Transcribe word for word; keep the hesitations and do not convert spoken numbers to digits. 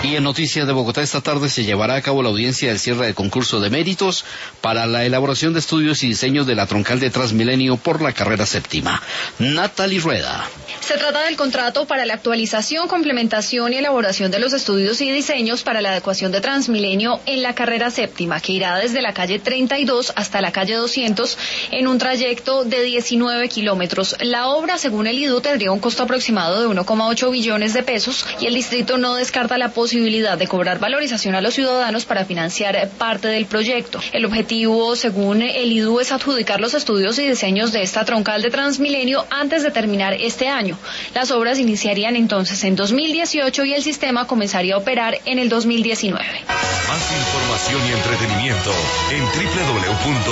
Y en Noticias de Bogotá, esta tarde se llevará a cabo la audiencia del cierre del concurso de méritos para la elaboración de estudios y diseños de la troncal de Transmilenio por la carrera séptima. Natalie Rueda. Se trata del contrato para la actualización, complementación y elaboración de los estudios y diseños para la adecuación de Transmilenio en la carrera séptima, que irá desde la calle treinta y dos hasta la calle doscientos en un trayecto de diecinueve kilómetros. La obra, según el I D U, tendría un costo aproximado de uno coma ocho billones de pesos y el distrito no descarta la posibilidad de cobrar valorización a los ciudadanos para financiar parte del proyecto. El objetivo, según el I D U, es adjudicar los estudios y diseños de esta troncal de Transmilenio antes de terminar este año. Las obras iniciarían entonces en dos mil dieciocho y el sistema comenzaría a operar en el dos mil diecinueve. Más información y entretenimiento en doble u doble u doble u punto